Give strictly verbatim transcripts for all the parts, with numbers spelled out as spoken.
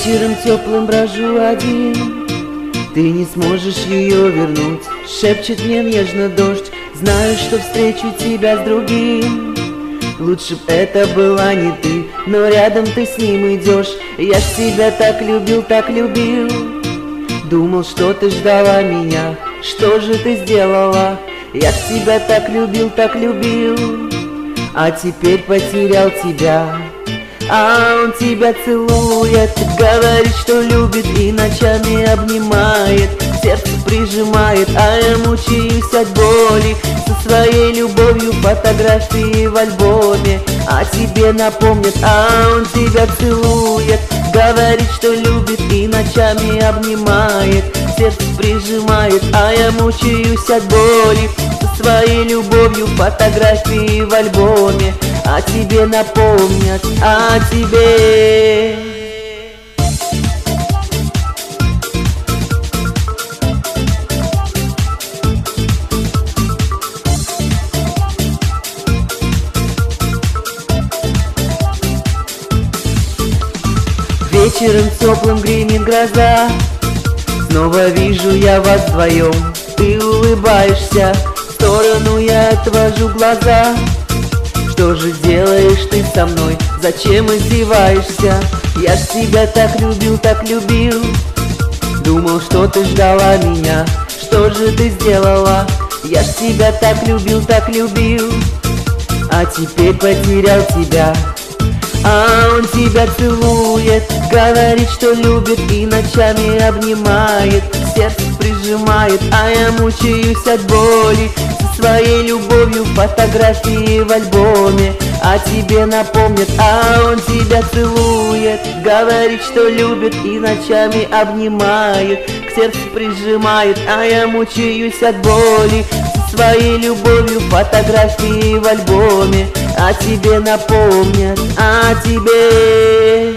Вечером теплым брожу один, ты не сможешь ее вернуть. Шепчет мне нежно дождь, знаю, что встречу тебя с другим. Лучше б это была не ты, но рядом ты с ним идешь. Я ж тебя так любил, так любил. Думал, что ты ждала меня, что же ты сделала? Я ж тебя так любил, так любил, а теперь потерял тебя. А он тебя целует, говорит, что любит и ночами обнимает, сердце прижимает, а я мучаюсь от боли. Со своей любовью фотографии в альбоме о тебе напомнят, а он тебя целует, говорит, что любит и ночами обнимает, сердце прижимает, а я мучаюсь от боли. Со своей любовью фотографии в альбоме о тебе напомнят, о тебе. Вечером теплым гремит гроза, снова вижу я вас вдвоем. Ты улыбаешься, в сторону я отвожу глаза. Что же делаешь ты со мной, зачем издеваешься? Я ж тебя так любил, так любил. Думал, что ты ждала меня, что же ты сделала? Я ж тебя так любил, так любил, а теперь потерял тебя. А он тебя целует, говорит, что любит и ночами обнимает, сердце прижимает, а я мучаюсь от боли. Со своей любовью фотографии в альбоме о тебе напомнят, а он тебя целует, говорит, что любит и ночами обнимает, к сердцу прижимает, а я мучаюсь от боли. Со своей любовью фотографии в альбоме о тебе напомнят, о тебе.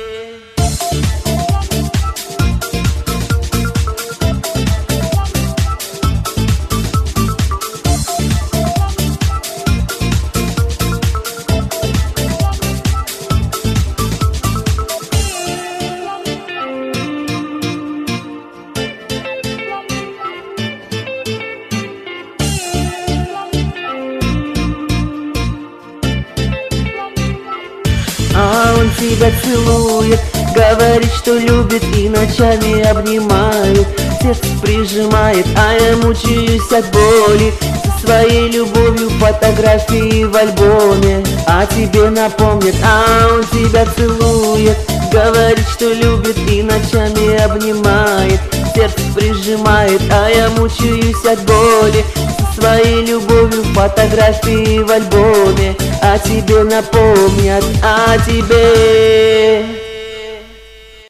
А он тебя целует, говорит, что любит и ночами обнимает, сердце прижимает, а я мучаюсь от боли. Со своей любовью фотографии в альбоме о тебе напомнят, а он тебя целует, говорит, что любит и ночами обнимает, сердце прижимает, а я мучаюсь от боли. Со своей любовью фотографии в альбоме о тебе напомнят, о тебе.